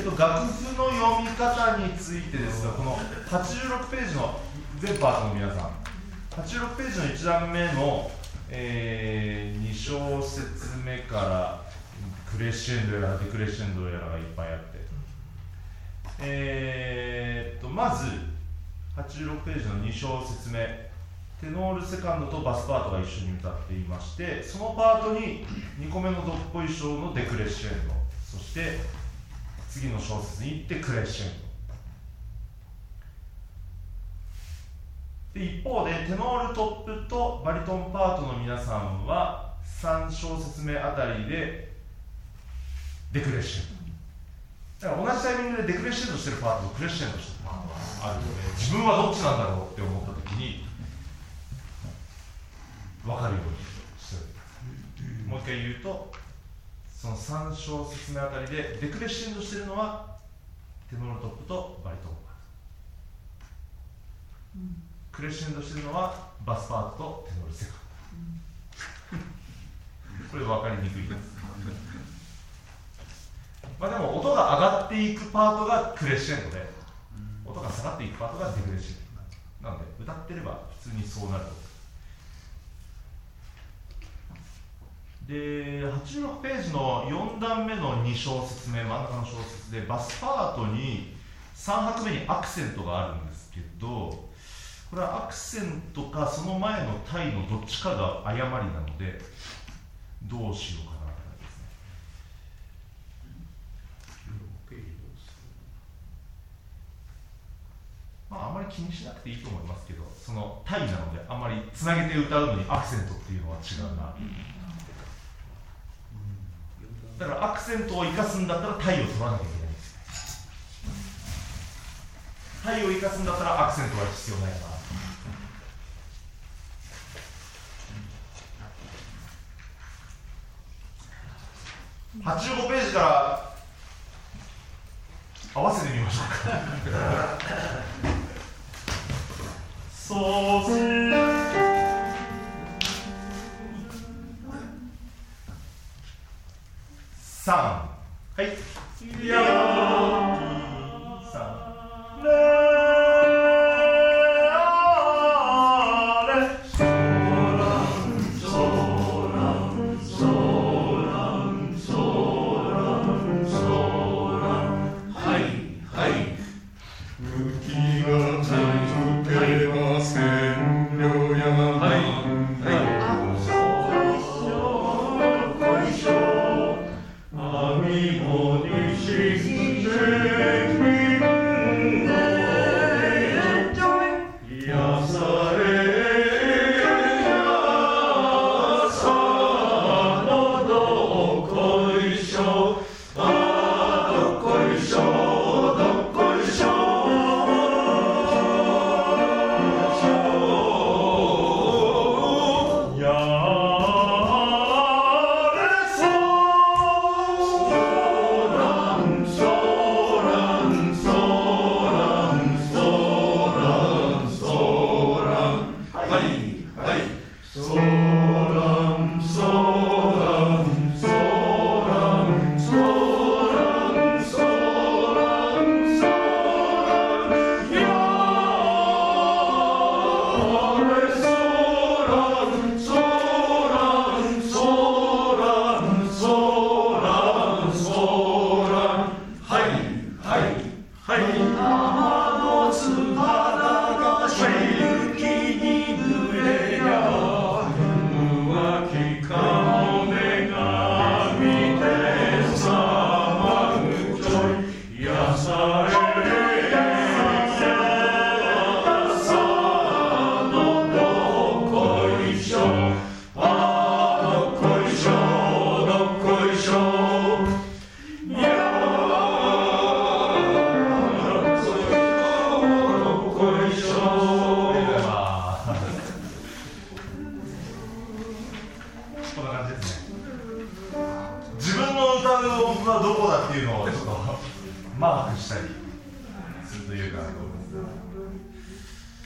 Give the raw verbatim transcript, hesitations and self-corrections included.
と、楽譜の読み方についてですが、このはちじゅうろくページの全パートの皆さん、はちじゅうろくページのいち段目の、えー、に小節目からクレッシェンドやらデクレッシェンドやらがいっぱいあって、えー、とまずはちじゅうろくページのに小節目、テノールセカンドとバスパートが一緒に歌っていまして、そのパートににこめのどっこい小のデクレッシェンド、そして次の小節に行ってクレッシェンドで、一方でテノールトップとバリトンパートの皆さんはさん小節目あたりでデクレッシェンド、だから同じタイミングでデクレッシェンドしてるパートとクレッシェンドしてるパートがあるので、自分はどっちなんだろうって思ったときに分かるようにしてる。もう一回言うと、そのさん小節目あたりでデクレッシェンドしてるのはテノールトップとバリトンパート、うん、クレッシェンドしてるのはバスパートとテノールセカンド、うん、これ分かりにくいです。まあでも音が上がっていくパートがクレッシェンドで、音が下がっていくパートがデクレッシェンドなので、歌ってれば普通にそうなると。で、はちじゅうろくページのよん段目のに小節目、真ん中の小節でバスパートにさん拍目にアクセントがあるんですけど、これはアクセントかその前のタイのどっちかが誤りなので、どうしようかな。まあ、あんまり気にしなくていいと思いますけど、そのタイなのであんまりつなげて歌うのにアクセントっていうのは違うな、だからアクセントを生かすんだったらタイを取らなきゃいけないんです。タイを生かすんだったらアクセントは必要ないな。はちじゅうごページから合わせてみましょうか。そうさん、はい、よん、さん、レアレ、ソラン、ソラン、ソラン、ソラン、ソラン、はい、はい、浮きがつけませんよや、はい、はい。マークしたりするというか、